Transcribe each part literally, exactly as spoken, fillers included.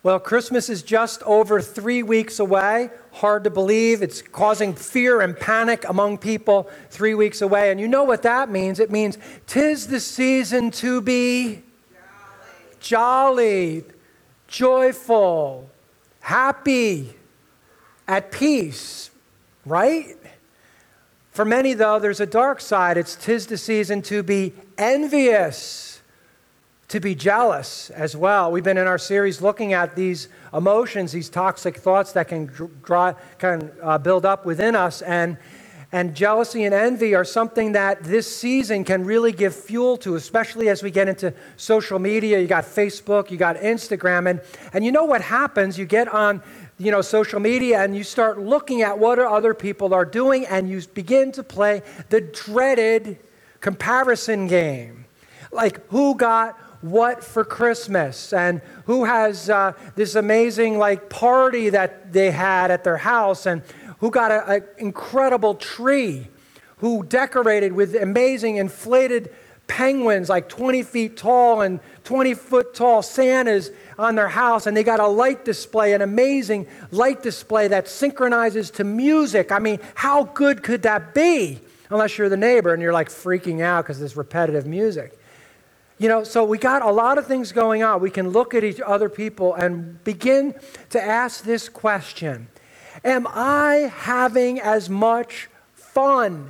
Well, Christmas is just over three weeks away. Hard to believe. It's causing fear and panic among people three weeks away. And you know what that means. It means 'tis the season to be jolly, jolly joyful, happy, at peace, right? For many, though, there's a dark side. It's 'tis the season to be envious, to be jealous as well. We've been in our series looking at these emotions, these toxic thoughts that can draw, can uh, build up within us, and and jealousy and envy are something that this season can really give fuel to, especially as we get into social media. You got Facebook, you got Instagram, and and you know what happens? You get on, you know, social media and you start looking at what other people are doing, and you begin to play the dreaded comparison game, like who got what for Christmas, and who has uh, this amazing like party that they had at their house, and who got an incredible tree, who decorated with amazing inflated penguins like twenty feet tall and twenty foot tall Santas on their house, and they got a light display, an amazing light display that synchronizes to music. I mean, how good could that be? Unless you're the neighbor and you're like freaking out because there's repetitive music. You know, so we got a lot of things going on. We can look at each other people and begin to ask this question: am I having as much fun?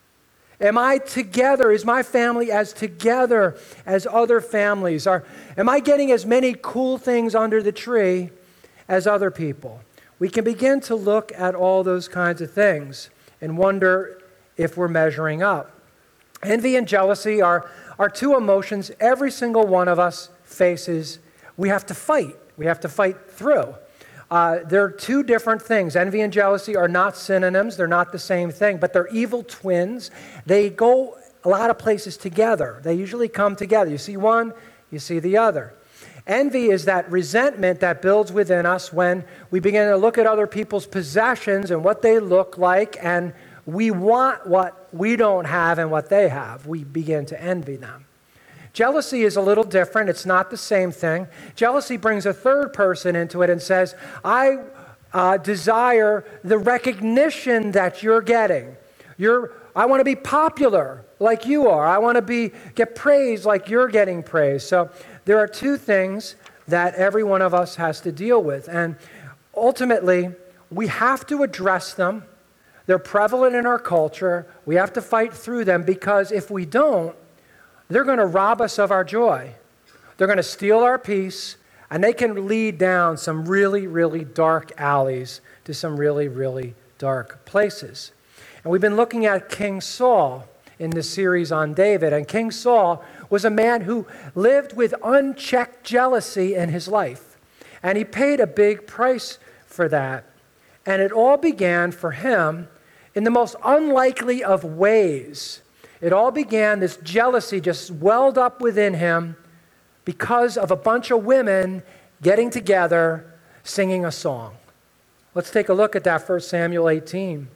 Am I together? Is my family as together as other families? Are, am I getting as many cool things under the tree as other people? We can begin to look at all those kinds of things and wonder if we're measuring up. Envy and jealousy are, are two emotions every single one of us faces. We have to fight. We have to fight through. Uh, they're two different things. Envy and jealousy are not synonyms. They're not the same thing, but they're evil twins. They go a lot of places together. They usually come together. You see one, you see the other. Envy is that resentment that builds within us when we begin to look at other people's possessions and what they look like, and we want what we don't have and what they have. We begin to envy them. Jealousy is a little different. It's not the same thing. Jealousy brings a third person into it and says, I uh, desire the recognition that you're getting. You're, I want to be popular like you are. I want to be get praised like you're getting praised. So there are two things that every one of us has to deal with. And ultimately, we have to address them. They're prevalent in our culture. We have to fight through them, because if we don't, they're going to rob us of our joy. They're going to steal our peace, and they can lead down some really, really dark alleys to some really, really dark places. And we've been looking at King Saul in this series on David, and King Saul was a man who lived with unchecked jealousy in his life, and he paid a big price for that. And it all began for him in the most unlikely of ways. It all began, this jealousy just welled up within him because of a bunch of women getting together, singing a song. Let's take a look at that, First Samuel eighteen.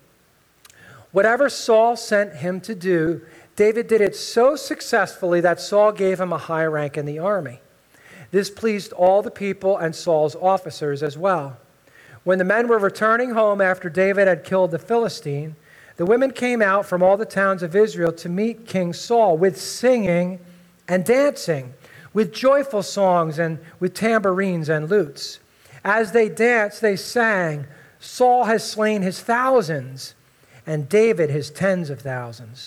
Whatever Saul sent him to do, David did it so successfully that Saul gave him a high rank in the army. This pleased all the people and Saul's officers as well. When the men were returning home after David had killed the Philistine, the women came out from all the towns of Israel to meet King Saul with singing and dancing, with joyful songs and with tambourines and lutes. As they danced, they sang, Saul has slain his thousands, and David his tens of thousands.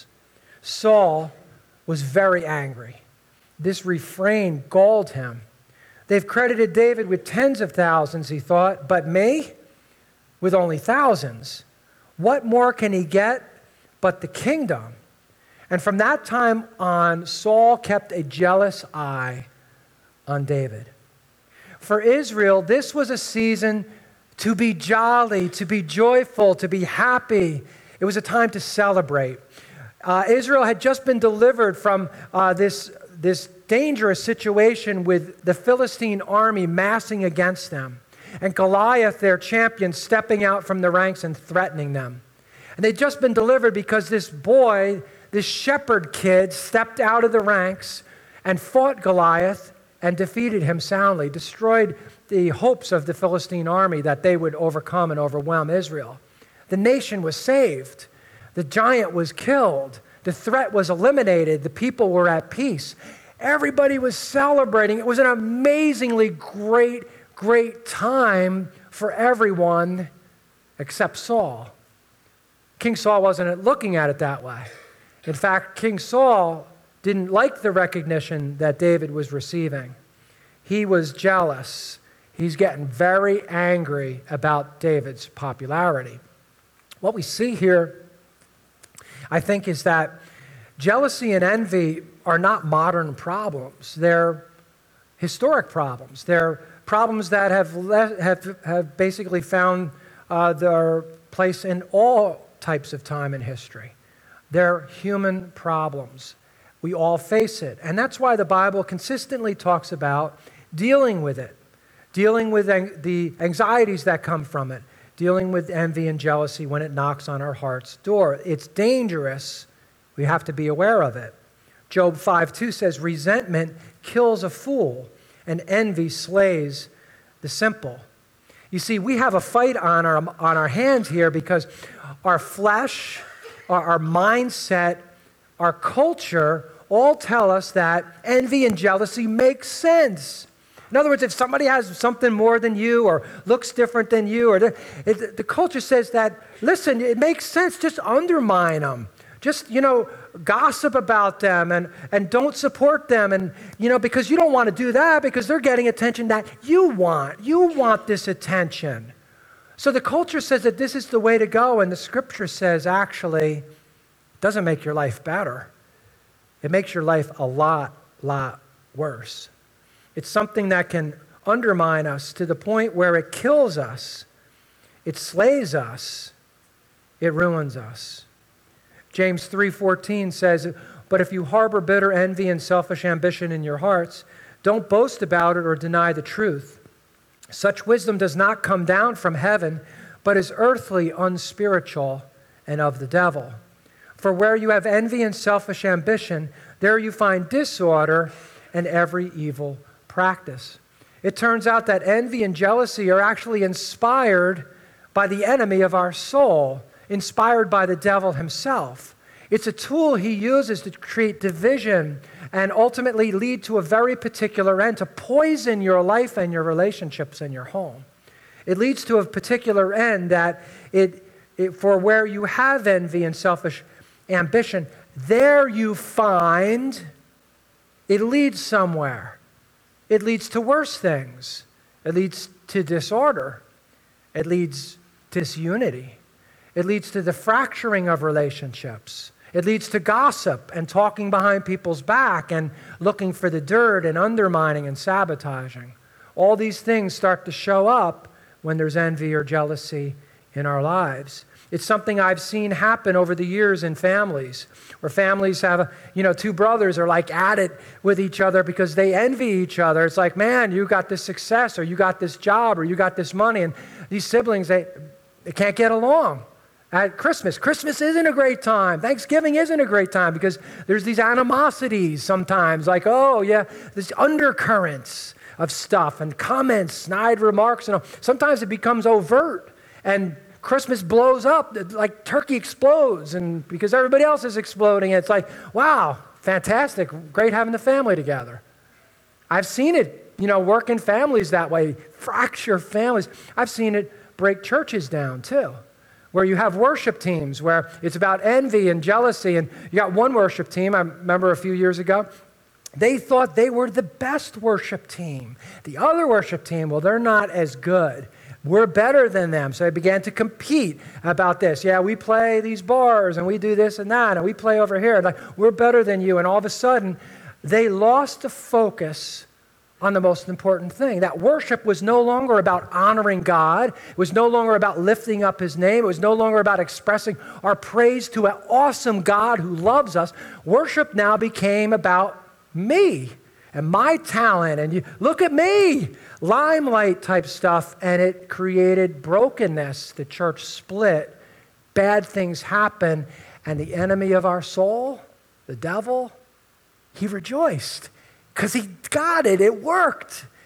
Saul was very angry. This refrain galled him. They've credited David with tens of thousands, he thought, but me with only thousands. What more can he get but the kingdom? And from that time on, Saul kept a jealous eye on David. For Israel, this was a season to be jolly, to be joyful, to be happy. It was a time to celebrate. Uh, Israel had just been delivered from uh, this, this dangerous situation with the Philistine army massing against them, and Goliath, their champion, stepping out from the ranks and threatening them. And they'd just been delivered because this boy, this shepherd kid, stepped out of the ranks and fought Goliath and defeated him soundly, destroyed the hopes of the Philistine army that they would overcome and overwhelm Israel. The nation was saved. The giant was killed. The threat was eliminated. The people were at peace. Everybody was celebrating. It was an amazingly great, great time for everyone except Saul. King Saul wasn't looking at it that way. In fact, King Saul didn't like the recognition that David was receiving. He was jealous. He's getting very angry about David's popularity. What we see here, I think, is that jealousy and envy are not modern problems. They're historic problems. They're problems that have le- have, have basically found uh, their place in all types of time in history. They're human problems. We all face it. And that's why the Bible consistently talks about dealing with it, dealing with ang- the anxieties that come from it, dealing with envy and jealousy when it knocks on our heart's door. It's dangerous. We have to be aware of it. Job five two says, resentment kills a fool, and envy slays the simple. You see, we have a fight on our, on our hands here because our flesh, our, our mindset, our culture all tell us that envy and jealousy make sense. In other words, if somebody has something more than you or looks different than you, or the, it, the culture says that, listen, it makes sense, just undermine them. Just, you know, gossip about them and, and don't support them. And, you know, because you don't want to do that because they're getting attention that you want. You want this attention. So the culture says that this is the way to go. And the scripture says, actually, it doesn't make your life better. It makes your life a lot, lot worse. It's something that can undermine us to the point where it kills us. It slays us. It ruins us. James three fourteen says, but if you harbor bitter envy and selfish ambition in your hearts, don't boast about it or deny the truth. Such wisdom does not come down from heaven, but is earthly, unspiritual, and of the devil. For where you have envy and selfish ambition, there you find disorder and every evil practice. It turns out that envy and jealousy are actually inspired by the enemy of our soul, inspired by the devil himself. It's a tool he uses to create division and ultimately lead to a very particular end, to poison your life and your relationships and your home. It leads to a particular end that it, it for where you have envy and selfish ambition, there you find it leads somewhere. It leads to worse things. It leads to disorder. It leads to disunity. It leads to the fracturing of relationships. It leads to gossip and talking behind people's back and looking for the dirt and undermining and sabotaging. All these things start to show up when there's envy or jealousy in our lives. It's something I've seen happen over the years in families, where families have, you know, two brothers are like at it with each other because they envy each other. It's like, man, you got this success, or you got this job, or you got this money, and these siblings, they, they can't get along. At Christmas, Christmas isn't a great time. Thanksgiving isn't a great time because there's these animosities sometimes, like, oh, yeah, there's undercurrents of stuff and comments, snide remarks, and all. Sometimes it becomes overt, and Christmas blows up, like turkey explodes, and because everybody else is exploding, it's like, wow, fantastic, great having the family together. I've seen it, you know, work in families that way, fracture families. I've seen it break churches down too, where you have worship teams where it's about envy and jealousy, and you got one worship team, I remember a few years ago, they thought they were the best worship team. The other worship team, well, they're not as good. We're better than them. So they began to compete about this. Yeah, we play these bars and we do this and that and we play over here. Like, we're better than you. And all of a sudden, they lost the focus on the most important thing. That worship was no longer about honoring God. It was no longer about lifting up his name. It was no longer about expressing our praise to an awesome God who loves us. Worship now became about me and my talent, and you look at me, limelight type stuff, and it created brokenness. The church split, bad things happen, and the enemy of our soul, the devil, he rejoiced because he got it. It worked.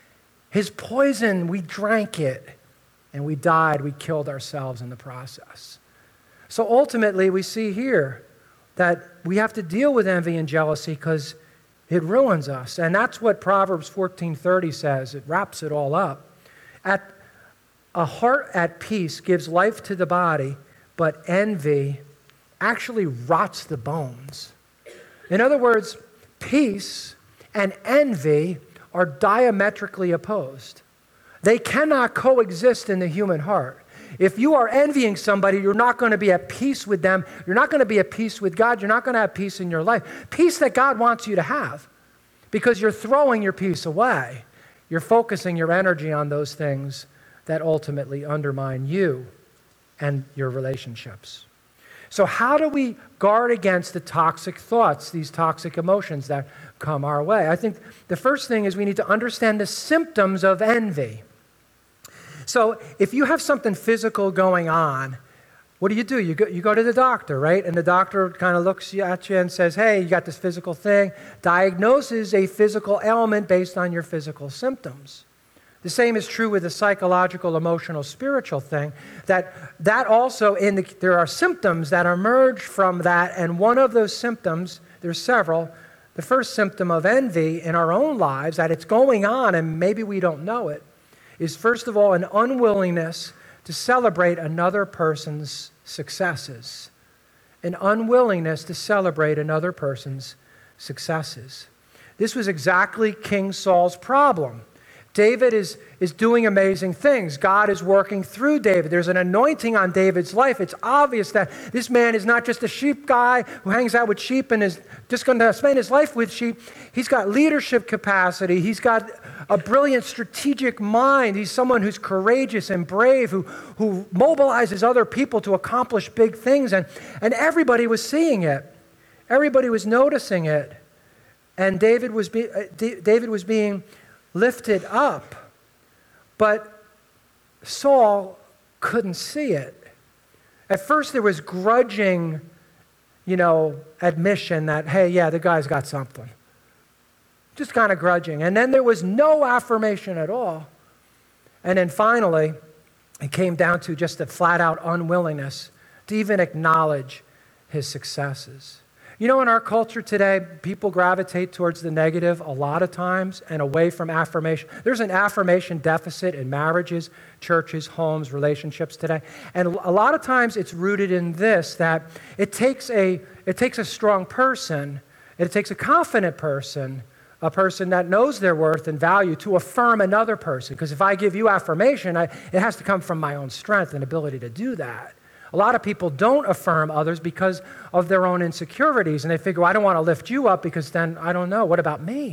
His poison, we drank it, and we died. We killed ourselves in the process. So ultimately, we see here that we have to deal with envy and jealousy because it ruins us. And that's what Proverbs fourteen thirty says. It wraps it all up. At a heart at peace gives life to the body, but envy actually rots the bones. In other words, peace and envy are diametrically opposed. They cannot coexist in the human heart. If you are envying somebody, you're not going to be at peace with them. You're not going to be at peace with God. You're not going to have peace in your life. Peace that God wants you to have, because you're throwing your peace away. You're focusing your energy on those things that ultimately undermine you and your relationships. So how do we guard against the toxic thoughts, these toxic emotions that come our way? I think the first thing is we need to understand the symptoms of envy. So if you have something physical going on, what do you do? You go, you go to the doctor, right? And the doctor kind of looks at you and says, hey, you got this physical thing, diagnoses a physical ailment based on your physical symptoms. The same is true with the psychological, emotional, spiritual thing, that that also, in the, there are symptoms that emerge from that, and one of those symptoms, there's several, the first symptom of envy in our own lives, that it's going on and maybe we don't know it, is first of all an unwillingness to celebrate another person's successes. An unwillingness to celebrate another person's successes. This was exactly King Saul's problem. David is, is doing amazing things. God is working through David. There's an anointing on David's life. It's obvious that this man is not just a sheep guy who hangs out with sheep and is just going to spend his life with sheep. He's got leadership capacity. He's got a brilliant strategic mind. He's someone who's courageous and brave, who, who mobilizes other people to accomplish big things. And, and everybody was seeing it. Everybody was noticing it. And David was, be, uh, D- David was being lifted up, but Saul couldn't see it. At first there was grudging, you know, admission that, hey, yeah, the guy's got something. Just kind of grudging. And then there was no affirmation at all. And then finally, it came down to just a flat-out unwillingness to even acknowledge his successes. You know, in our culture today, people gravitate towards the negative a lot of times and away from affirmation. There's an affirmation deficit in marriages, churches, homes, relationships today. And a lot of times it's rooted in this, that it takes a, it takes a strong person, it takes a confident person, a person that knows their worth and value, to affirm another person. Because if I give you affirmation, I, it has to come from my own strength and ability to do that. A lot of people don't affirm others because of their own insecurities, and they figure, well, I don't want to lift you up because then, I don't know, what about me?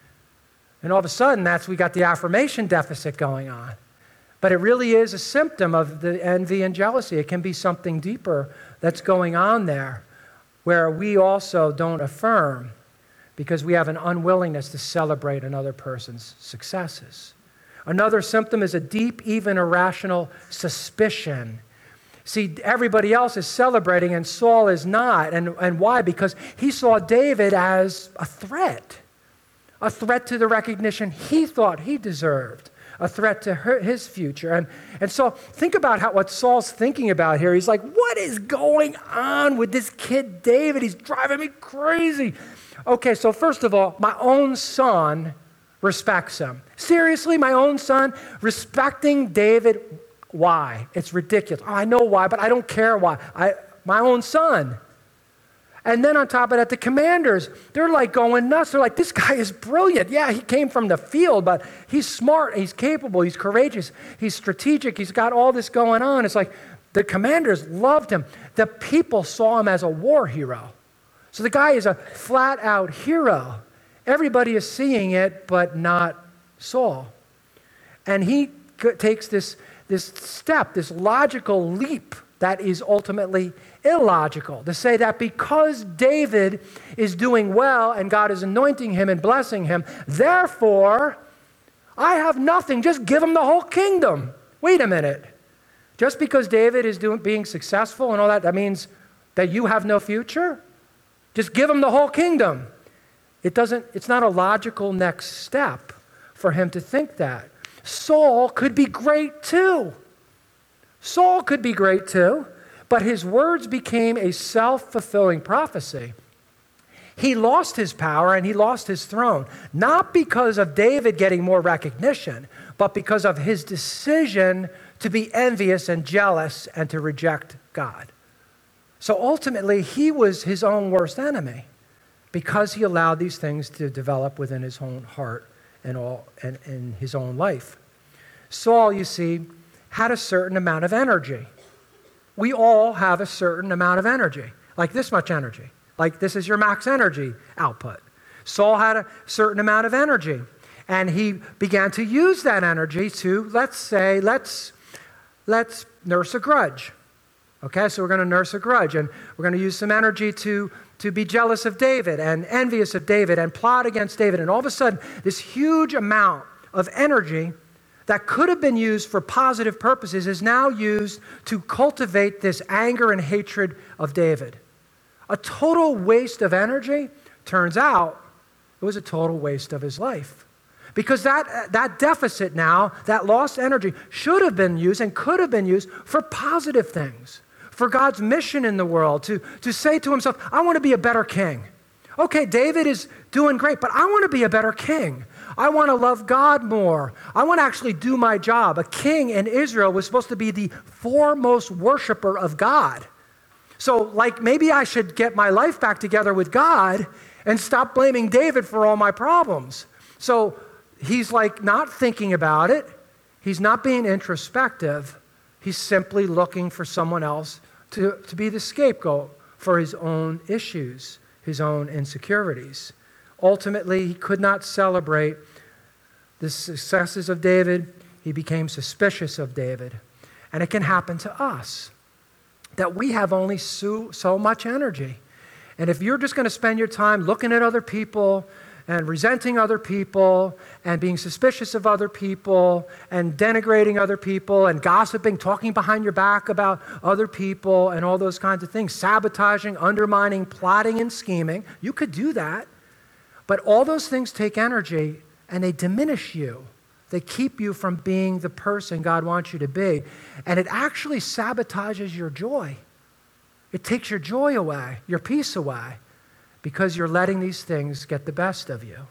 And all of a sudden, that's we got the affirmation deficit going on. But it really is a symptom of the envy and jealousy. It can be something deeper that's going on there, where we also don't affirm because we have an unwillingness to celebrate another person's successes. Another symptom is a deep, even irrational suspicion. See, everybody else is celebrating and Saul is not. And, and why? Because he saw David as a threat. A threat to the recognition he thought he deserved. A threat to her, his future. And, and so think about how, what Saul's thinking about here. He's like, what is going on with this kid David? He's driving me crazy. Okay, so first of all, my own son respects him. Seriously, my own son respecting David. Why? It's ridiculous. Oh, I know why, but I don't care why. I, my own son. And then on top of that, the commanders, they're like going nuts. They're like, this guy is brilliant. Yeah, he came from the field, but he's smart, he's capable, he's courageous, he's strategic, he's got all this going on. It's like the commanders loved him. The people saw him as a war hero. So the guy is a flat-out hero. Everybody is seeing it, but not Saul. And he takes this this step, this logical leap that is ultimately illogical, to say that because David is doing well and God is anointing him and blessing him, therefore, I have nothing, just give him the whole kingdom. Wait a minute. Just because David is doing, being successful and all that, that means that you have no future? Just give him the whole kingdom. It doesn't, it's not a logical next step for him to think that. Saul could be great too. Saul could be great too, but his words became a self-fulfilling prophecy. He lost his power and he lost his throne, not because of David getting more recognition, but because of his decision to be envious and jealous and to reject God. So ultimately, he was his own worst enemy because he allowed these things to develop within his own heart and all and in his own life. Saul, you see, had a certain amount of energy. We all have a certain amount of energy, like this much energy. Like this is your max energy output. Saul had a certain amount of energy, and he began to use that energy to, let's say, let's, let's nurse a grudge. Okay, so we're going to nurse a grudge, and we're going to use some energy to, to be jealous of David and envious of David and plot against David. And all of a sudden, this huge amount of energy that could have been used for positive purposes is now used to cultivate this anger and hatred of David. A total waste of energy. Turns out it was a total waste of his life. Because that, that deficit now, that lost energy, should have been used and could have been used for positive things, for God's mission in the world, to, to say to himself, I want to be a better king. Okay, David is doing great, but I want to be a better king. I want to love God more. I want to actually do my job. A king in Israel was supposed to be the foremost worshiper of God. So, like, maybe I should get my life back together with God and stop blaming David for all my problems. So, he's like not thinking about it. He's not being introspective. He's simply looking for someone else to, to be the scapegoat for his own issues, his own insecurities. Ultimately, he could not celebrate the successes of David. He became suspicious of David. And it can happen to us, that we have only so, so much energy. And if you're just going to spend your time looking at other people and resenting other people and being suspicious of other people and denigrating other people and gossiping, talking behind your back about other people and all those kinds of things, sabotaging, undermining, plotting, and scheming, you could do that. But all those things take energy and they diminish you. They keep you from being the person God wants you to be. And it actually sabotages your joy. It takes your joy away, your peace away, because you're letting these things get the best of you.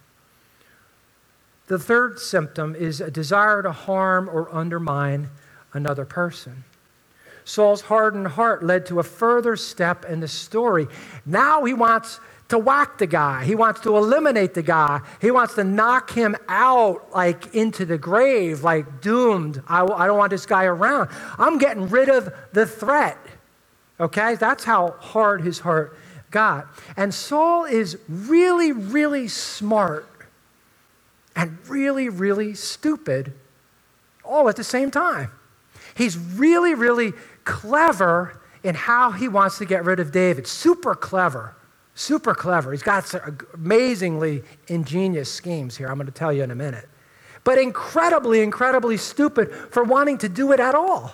The third symptom is a desire to harm or undermine another person. Saul's hardened heart led to a further step in the story. Now he wants to whack the guy. He wants to eliminate the guy. He wants to knock him out, like into the grave, like doomed. I, I don't want this guy around. I'm getting rid of the threat. Okay? That's how hard his heart got. And Saul is really, really smart and really, really stupid all at the same time. He's really, really clever in how he wants to get rid of David. Super clever. Super clever. He's got some amazingly ingenious schemes here, I'm going to tell you in a minute. But incredibly, incredibly stupid for wanting to do it at all.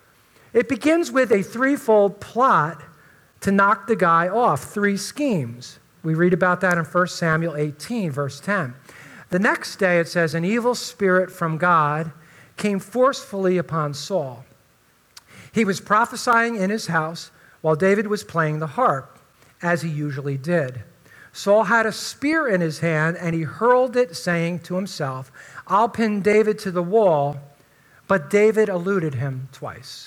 It begins with a threefold plot to knock the guy off, three schemes. We read about that in First Samuel eighteen, verse ten. The next day it says, an evil spirit from God came forcefully upon Saul. He was prophesying in his house while David was playing the harp, as he usually did. Saul had a spear in his hand, and he hurled it, saying to himself, I'll pin David to the wall, but David eluded him twice.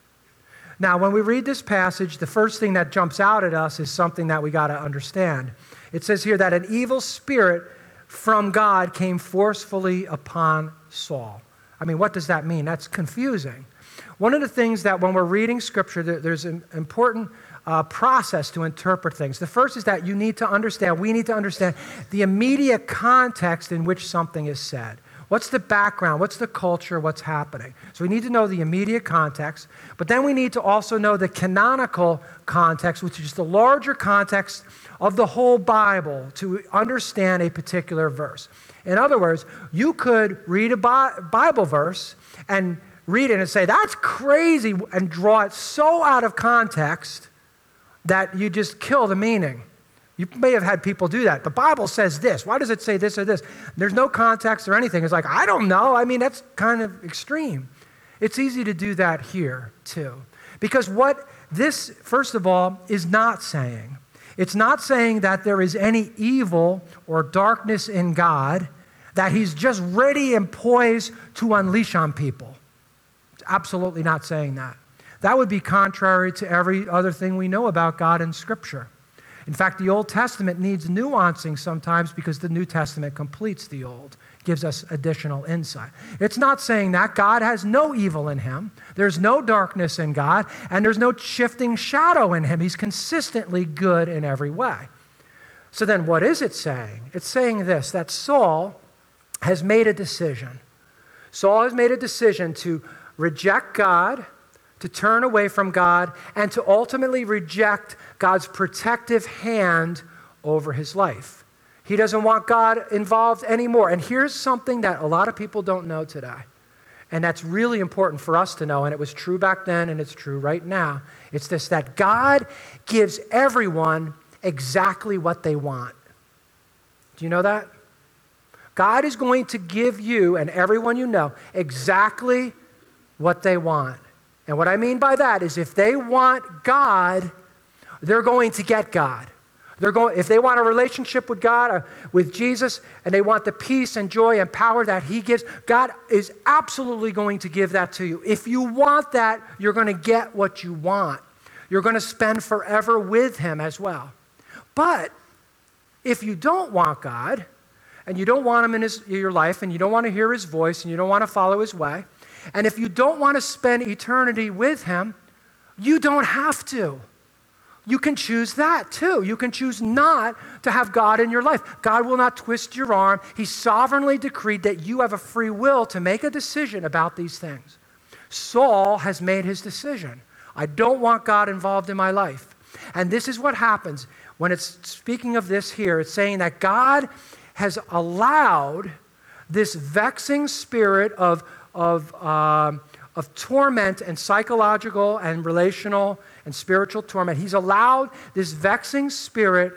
Now, when we read this passage, the first thing that jumps out at us is something that we got to understand. It says here that an evil spirit from God came forcefully upon Saul. I mean, what does that mean? That's confusing. One of the things that when we're reading Scripture, there's an important uh, process to interpret things. The first is that you need to understand, we need to understand the immediate context in which something is said. What's the background? What's the culture? What's happening? So we need to know the immediate context, but then we need to also know the canonical context, which is the larger context of the whole Bible to understand a particular verse. In other words, you could read a Bible verse and read it and say, that's crazy, and draw it so out of context that you just kill the meaning. You may have had people do that. The Bible says this. Why does it say this or this? There's no context or anything. It's like, I don't know. I mean, that's kind of extreme. It's easy to do that here, too. Because what this, first of all, is not saying, it's not saying that there is any evil or darkness in God that he's just ready and poised to unleash on people. It's absolutely not saying that. That would be contrary to every other thing we know about God in Scripture. In fact, the Old Testament needs nuancing sometimes because the New Testament completes the Old, gives us additional insight. It's not saying that God has no evil in him, there's no darkness in God, and there's no shifting shadow in him. He's consistently good in every way. So then what is it saying? It's saying this, that Saul has made a decision. Saul has made a decision to reject God, to turn away from God, and to ultimately reject God's protective hand over his life. He doesn't want God involved anymore. And here's something that a lot of people don't know today. And that's really important for us to know. And it was true back then, and it's true right now. It's this, that God gives everyone exactly what they want. Do you know that? God is going to give you and everyone you know exactly what they want. And what I mean by that is if they want God, they're going to get God. They're going, if they want a relationship with God, or with Jesus, and they want the peace and joy and power that he gives, God is absolutely going to give that to you. If you want that, you're going to get what you want. You're going to spend forever with him as well. But if you don't want God, and you don't want him in his, your life, and you don't want to hear his voice, and you don't want to follow his way, and if you don't want to spend eternity with him, you don't have to. You can choose that too. You can choose not to have God in your life. God will not twist your arm. He sovereignly decreed that you have a free will to make a decision about these things. Saul has made his decision. I don't want God involved in my life. And this is what happens when it's speaking of this here. It's saying that God has allowed this vexing spirit of, of, uh, of torment and psychological and relational and spiritual torment. He's allowed this vexing spirit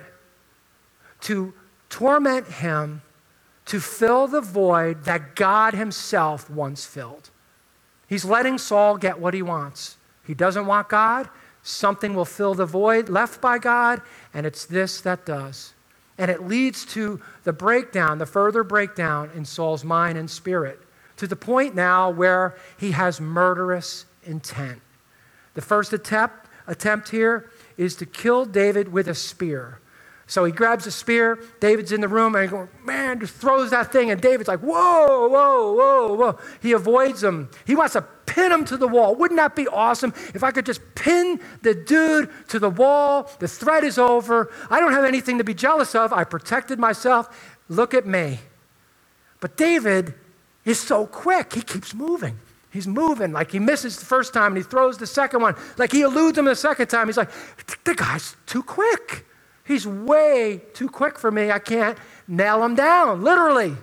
to torment him to fill the void that God himself once filled. He's letting Saul get what he wants. He doesn't want God. Something will fill the void left by God, and it's this that does. And it leads to the breakdown, the further breakdown in Saul's mind and spirit, to the point now where he has murderous intent. The first attempt, attempt here is to kill David with a spear. So he grabs a spear, David's in the room, and he goes, man, just throws that thing, and David's like, whoa, whoa, whoa, whoa. He avoids him. He wants to pin him to the wall. Wouldn't that be awesome if I could just pin the dude to the wall? The threat is over. I don't have anything to be jealous of. I protected myself. Look at me. But David is so quick. He keeps moving. He's moving like he misses the first time and he throws the second one. Like he eludes him the second time. He's like, the guy's too quick. He's way too quick for me. I can't nail him down, literally.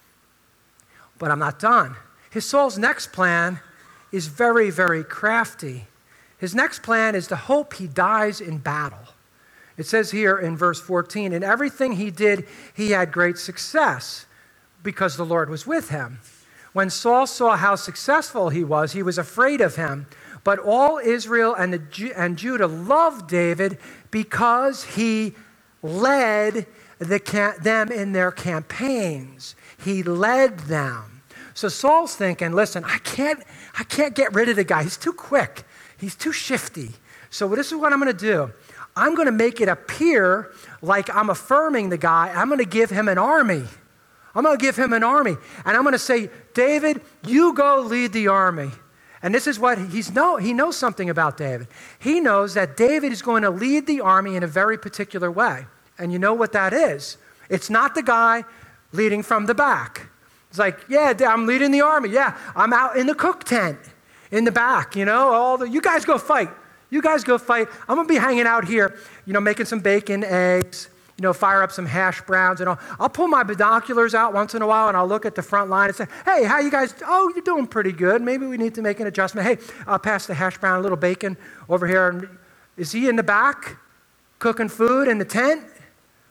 But I'm not done. His Saul's next plan is very, very crafty. His next plan is to hope he dies in battle. It says here in verse fourteen, in everything he did, he had great success because the Lord was with him. When Saul saw how successful he was, he was afraid of him. But all Israel and, the Ju- and Judah loved David because he led the ca- them in their campaigns. He led them. So Saul's thinking, listen, I can't, I can't get rid of the guy. He's too quick. He's too shifty. So this is what I'm going to do. I'm going to make it appear like I'm affirming the guy. I'm going to give him an army. I'm going to give him an army. And I'm going to say, David, you go lead the army. And this is what he's know. He knows something about David. He knows that David is going to lead the army in a very particular way. And you know what that is? It's not the guy leading from the back. It's like, yeah, I'm leading the army. Yeah, I'm out in the cook tent in the back, you know. All the, you guys go fight. You guys go fight. I'm going to be hanging out here, you know, making some bacon, eggs, you know, fire up some hash browns and all. I'll pull my binoculars out once in a while and I'll look at the front line and say, hey, how you guys? Oh, you're doing pretty good. Maybe we need to make an adjustment. Hey, I'll pass the hash brown, a little bacon over here. Is he in the back cooking food in the tent?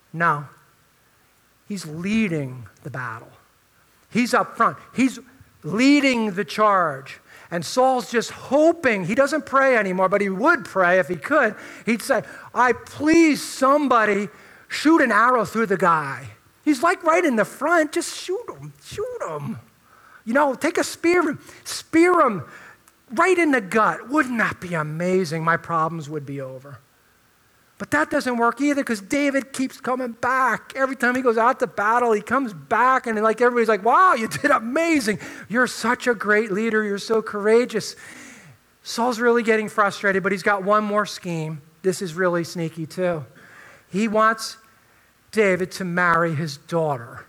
No. He's leading the battle. He's up front. He's leading the charge. And Saul's just hoping. He doesn't pray anymore, but he would pray if he could. He'd say, I please somebody shoot an arrow through the guy. He's like right in the front. Just shoot him. Shoot him. You know, take a spear, spear him right in the gut. Wouldn't that be amazing? My problems would be over. But that doesn't work either because David keeps coming back. Every time he goes out to battle, he comes back and like everybody's like, wow, you did amazing. You're such a great leader. You're so courageous. Saul's really getting frustrated, but he's got one more scheme. This is really sneaky too. He wants David to marry his daughter.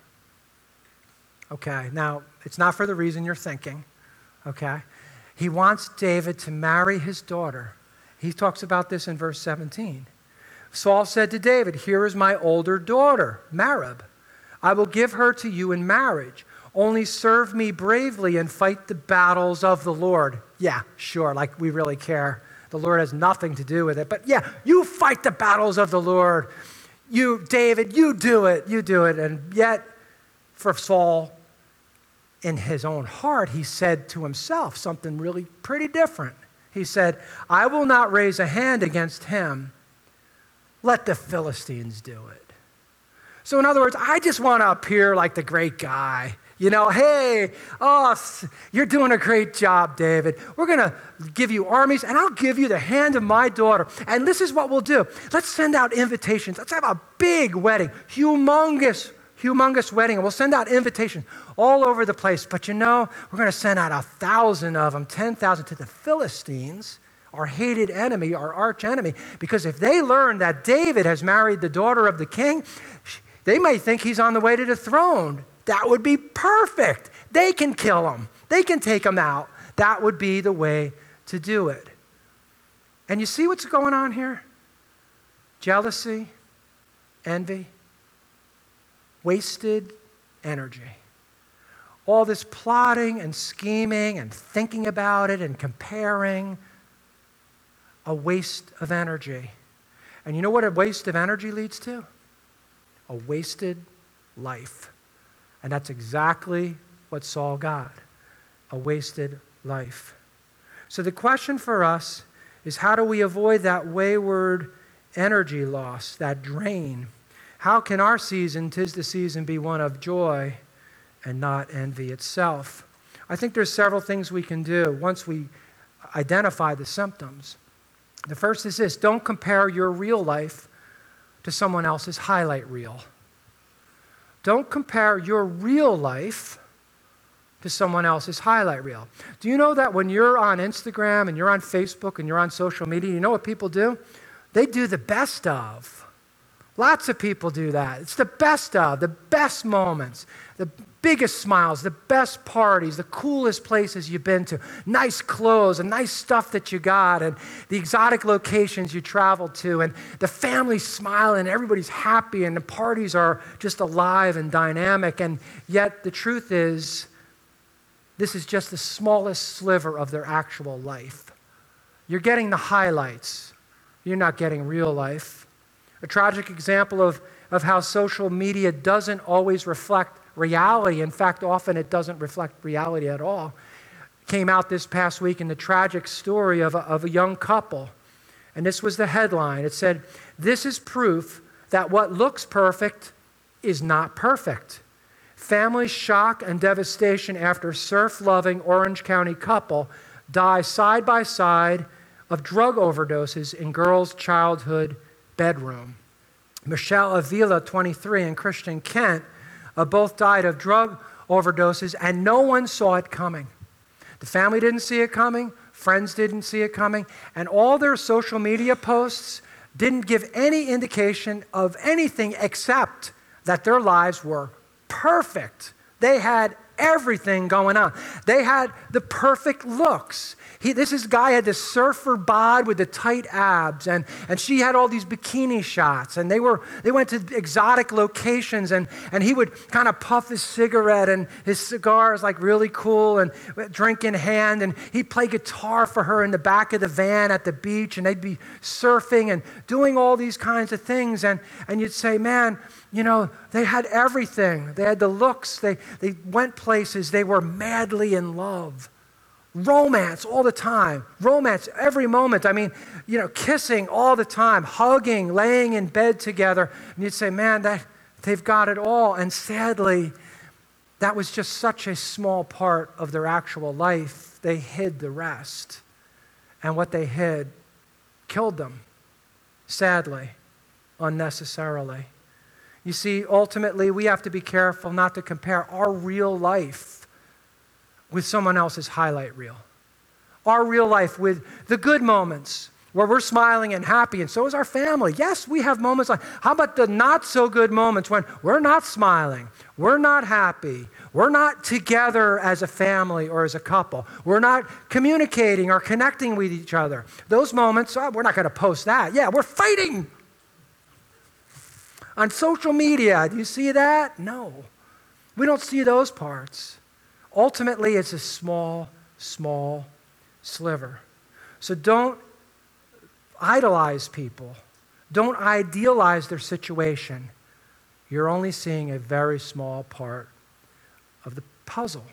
Okay, now it's not for the reason you're thinking, okay? He wants David to marry his daughter. He talks about this in verse seventeen. Saul said to David, here is my older daughter, Merab. I will give her to you in marriage. Only serve me bravely and fight the battles of the Lord. Yeah, sure, like we really care. The Lord has nothing to do with it. But yeah, you fight the battles of the Lord. You, David, you do it, you do it. And yet, for Saul, in his own heart, he said to himself something really pretty different. He said, I will not raise a hand against him. Let the Philistines do it. So in other words, I just want to appear like the great guy. You know, hey, oh, you're doing a great job, David. We're going to give you armies, and I'll give you the hand of my daughter. And this is what we'll do. Let's send out invitations. Let's have a big wedding, humongous, humongous wedding. And we'll send out invitations all over the place. But you know, we're going to send out a thousand of them, ten thousand to the Philistines, our hated enemy, our arch enemy, because if they learn that David has married the daughter of the king, they may think he's on the way to the throne. That would be perfect. They can kill him. They can take him out. That would be the way to do it. And you see what's going on here? Jealousy, envy, wasted energy. All this plotting and scheming and thinking about it and comparing, a waste of energy. And you know what a waste of energy leads to? A wasted life. And that's exactly what Saul got, a wasted life. So the question for us is, how do we avoid that wayward energy loss, that drain? How can our season, 'tis the season, be one of joy and not envy itself? I think there's several things we can do once we identify the symptoms. The first is this: don't compare your real life to someone else's highlight reel. Don't compare your real life to someone else's highlight reel. Do you know that when you're on Instagram and you're on Facebook and you're on social media, you know what people do? They do the best of. Lots of people do that. It's the best of, the best moments, the biggest smiles, the best parties, the coolest places you've been to, nice clothes and nice stuff that you got, and the exotic locations you traveled to, and the family's smiling, everybody's happy, and the parties are just alive and dynamic. And yet the truth is, this is just the smallest sliver of their actual life. You're getting the highlights. You're not getting real life. A tragic example of, of how social media doesn't always reflect reality. In fact, often it doesn't reflect reality at all. Came out this past week in the tragic story of a, of a young couple. And this was the headline. It said, "This is proof that what looks perfect is not perfect. Family shock and devastation after surf-loving Orange County couple die side by side of drug overdoses in girls' childhood bedroom." Michelle Avila, twenty-three, and Christian Kent uh, both died of drug overdoses, and no one saw it coming. The family didn't see it coming, friends didn't see it coming, and all their social media posts didn't give any indication of anything except that their lives were perfect. They had everything going on. They had the perfect looks. He, this is guy had the surfer bod with the tight abs, and, and she had all these bikini shots, and they were they went to exotic locations, and, and he would kind of puff his cigarette, and his cigar is like really cool, and drink in hand, and he'd play guitar for her in the back of the van at the beach, and they'd be surfing and doing all these kinds of things, and, and you'd say, man, you know, they had everything. They had the looks, they, they went places, they were madly in love. Romance all the time. Romance every moment. I mean, you know, kissing all the time, hugging, laying in bed together. And you'd say, man, that, they've got it all. And sadly, that was just such a small part of their actual life. They hid the rest. And what they hid killed them, sadly, unnecessarily. You see, ultimately, we have to be careful not to compare our real life with someone else's highlight reel. Our real life with the good moments where we're smiling and happy, and so is our family. Yes, we have moments like, how about the not so good moments when we're not smiling, we're not happy, we're not together as a family or as a couple, we're not communicating or connecting with each other. Those moments, oh, we're not going to post that. Yeah, we're fighting. On social media, do you see that? No. We don't see those parts. Ultimately, it's a small, small sliver. So don't idolize people. Don't idealize their situation. You're only seeing a very small part of the puzzle.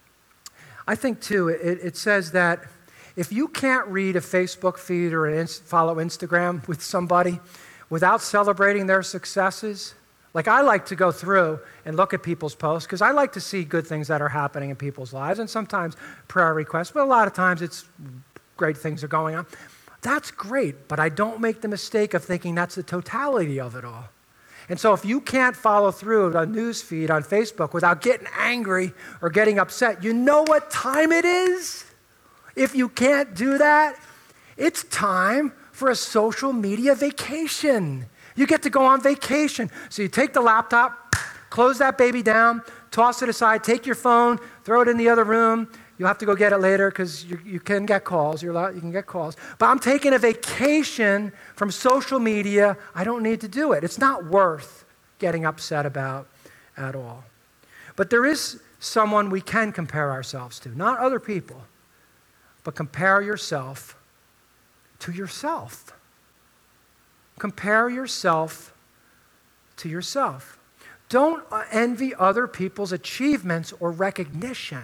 I think, too, it, it says that if you can't read a Facebook feed or an inst- follow Instagram with somebody without celebrating their successes, like I like to go through and look at people's posts because I like to see good things that are happening in people's lives, and sometimes prayer requests, but a lot of times it's great things are going on. That's great, but I don't make the mistake of thinking that's the totality of it all. And so if you can't follow through a news feed on Facebook without getting angry or getting upset, you know what time it is? If you can't do that, it's time for a social media vacation. You get to go on vacation. So you take the laptop, close that baby down, toss it aside, take your phone, throw it in the other room. You'll have to go get it later because you, you can get calls. You're allowed, you can get calls. But I'm taking a vacation from social media. I don't need to do it. It's not worth getting upset about at all. But there is someone we can compare ourselves to, not other people, but compare yourself to yourself. Compare yourself to yourself. Don't envy other people's achievements or recognition.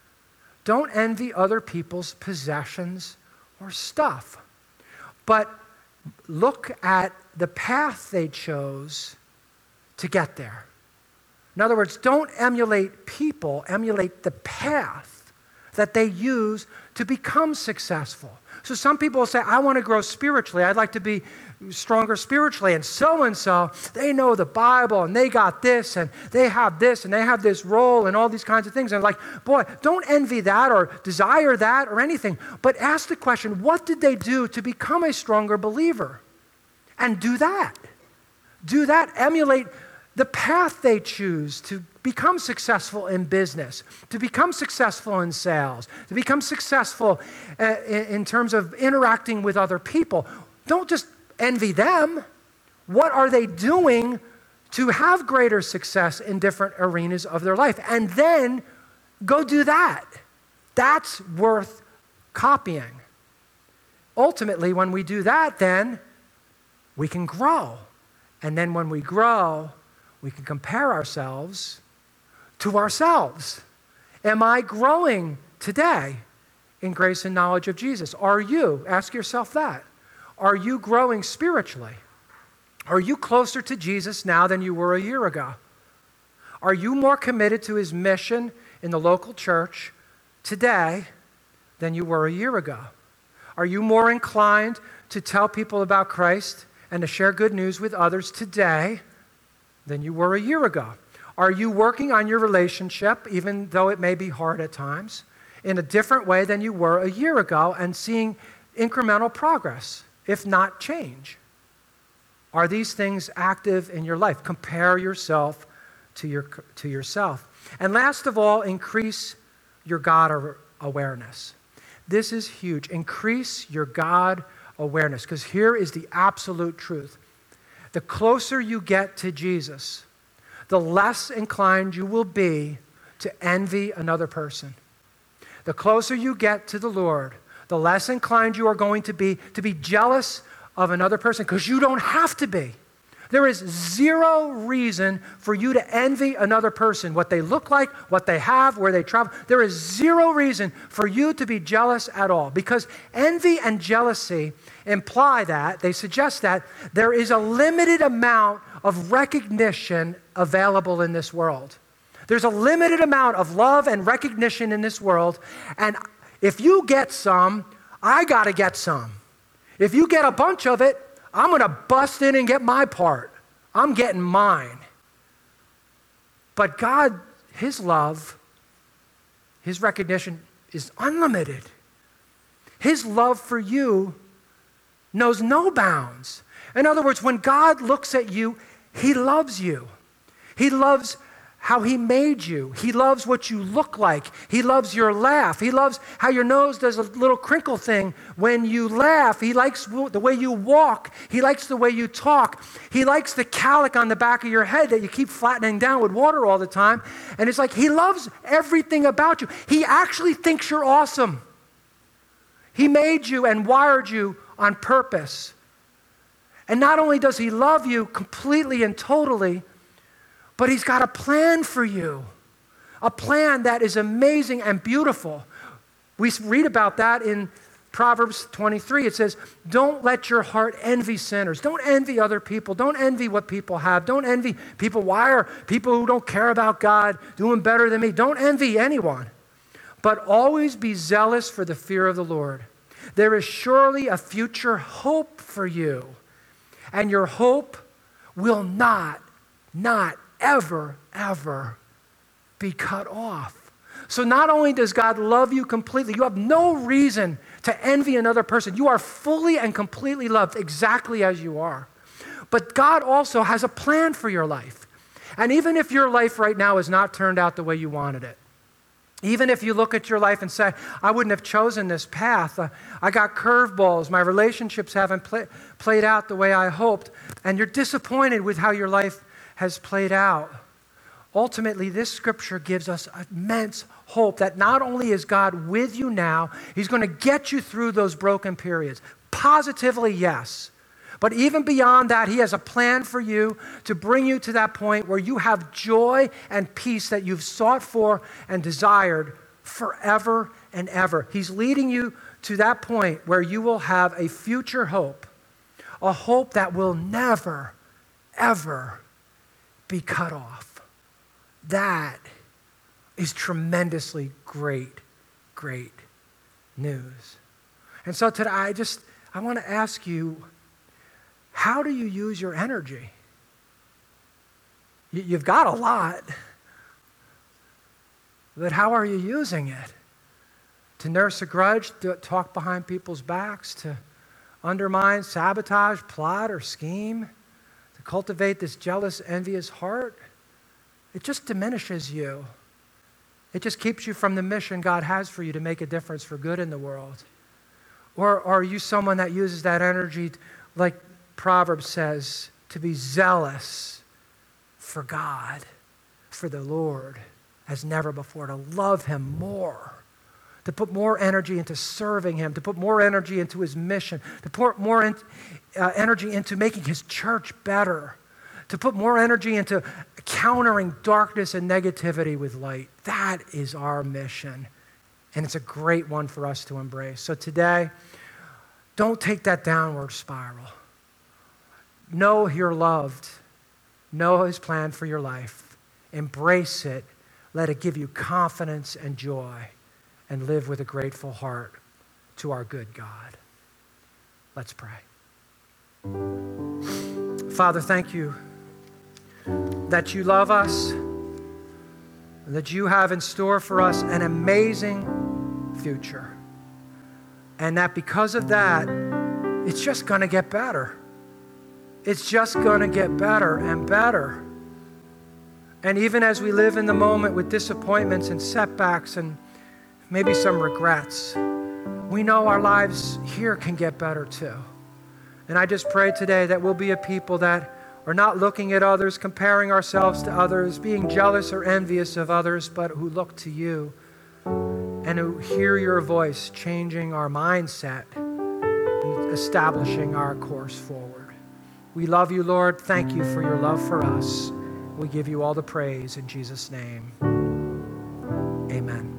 Don't envy other people's possessions or stuff. But look at the path they chose to get there. In other words, don't emulate people, emulate the path that they use to become successful. So some people will say, I want to grow spiritually. I'd like to be stronger spiritually. And so-and-so, they know the Bible, and they got this, and they have this, and they have this role, and all these kinds of things. And like, boy, don't envy that or desire that or anything. But ask the question, what did they do to become a stronger believer? And do that. Do that. Emulate the path they choose to become successful in business, to become successful in sales, to become successful uh, in, in terms of interacting with other people. Don't just envy them. What are they doing to have greater success in different arenas of their life? And then go do that. That's worth copying. Ultimately, when we do that, then we can grow. And then when we grow, we can compare ourselves to ourselves. Am I growing today in grace and knowledge of Jesus? Are you? Ask yourself that. Are you growing spiritually? Are you closer to Jesus now than you were a year ago? Are you more committed to his mission in the local church today than you were a year ago? Are you more inclined to tell people about Christ and to share good news with others today than you were a year ago? Are you working on your relationship, even though it may be hard at times, in a different way than you were a year ago and seeing incremental progress, if not change? Are these things active in your life? Compare yourself to, your, to yourself. And last of all, increase your God awareness. This is huge. Increase your God awareness, because here is the absolute truth. The closer you get to Jesus, the less inclined you will be to envy another person. The closer you get to the Lord, the less inclined you are going to be to be jealous of another person, because you don't have to be. There is zero reason for you to envy another person, what they look like, what they have, where they travel. There is zero reason for you to be jealous at all, because envy and jealousy imply that, they suggest that there is a limited amount of recognition available in this world. There's a limited amount of love and recognition in this world, and if you get some, I got to get some. If you get a bunch of it, I'm going to bust in and get my part. I'm getting mine. But God, his love, his recognition is unlimited. His love for you knows no bounds. In other words, when God looks at you, he loves you. He loves how he made you. He loves what you look like. He loves your laugh. He loves how your nose does a little crinkle thing when you laugh. He likes the way you walk. He likes the way you talk. He likes the cowlick on the back of your head that you keep flattening down with water all the time. And it's like he loves everything about you. He actually thinks you're awesome. He made you and wired you on purpose. And not only does he love you completely and totally, but he's got a plan for you, a plan that is amazing and beautiful. We read about that in Proverbs twenty-three. It says, don't let your heart envy sinners. Don't envy other people. Don't envy what people have. Don't envy people. Why are people who don't care about God doing better than me? Don't envy anyone. But always be zealous for the fear of the Lord. There is surely a future hope for you, and your hope will not, not ever, ever be cut off. So not only does God love you completely, you have no reason to envy another person. You are fully and completely loved exactly as you are. But God also has a plan for your life. And even if your life right now has not turned out the way you wanted it, even if you look at your life and say, I wouldn't have chosen this path, uh, I got curveballs, my relationships haven't play, played out the way I hoped, and you're disappointed with how your life has played out. Ultimately, this scripture gives us immense hope that not only is God with you now, he's going to get you through those broken periods. Positively, yes. But even beyond that, he has a plan for you to bring you to that point where you have joy and peace that you've sought for and desired forever and ever. He's leading you to that point where you will have a future hope, a hope that will never, ever be cut off. That is tremendously great, great news. And so today, I just, I want to ask you, how do you use your energy? You've got a lot, but how are you using it? To nurse a grudge, to talk behind people's backs, to undermine, sabotage, plot, or scheme? Cultivate this jealous, envious heart, it just diminishes you. It just keeps you from the mission God has for you to make a difference for good in the world. Or, or are you someone that uses that energy, like Proverbs says, to be zealous for God, for the Lord, as never before, to love him more, to put more energy into serving him, to put more energy into his mission, to put more in, uh, energy into making his church better, to put more energy into countering darkness and negativity with light. That is our mission, and it's a great one for us to embrace. So today, don't take that downward spiral. Know you're loved. Know his plan for your life. Embrace it. Let it give you confidence and joy, and live with a grateful heart to our good God. Let's pray. Father, thank you that you love us, and that you have in store for us an amazing future. And that because of that, it's just going to get better. It's just going to get better and better. And even as we live in the moment with disappointments and setbacks and maybe some regrets, we know our lives here can get better too. And I just pray today that we'll be a people that are not looking at others, comparing ourselves to others, being jealous or envious of others, but who look to you and who hear your voice changing our mindset and establishing our course forward. We love you, Lord. Thank you for your love for us. We give you all the praise in Jesus' name. Amen.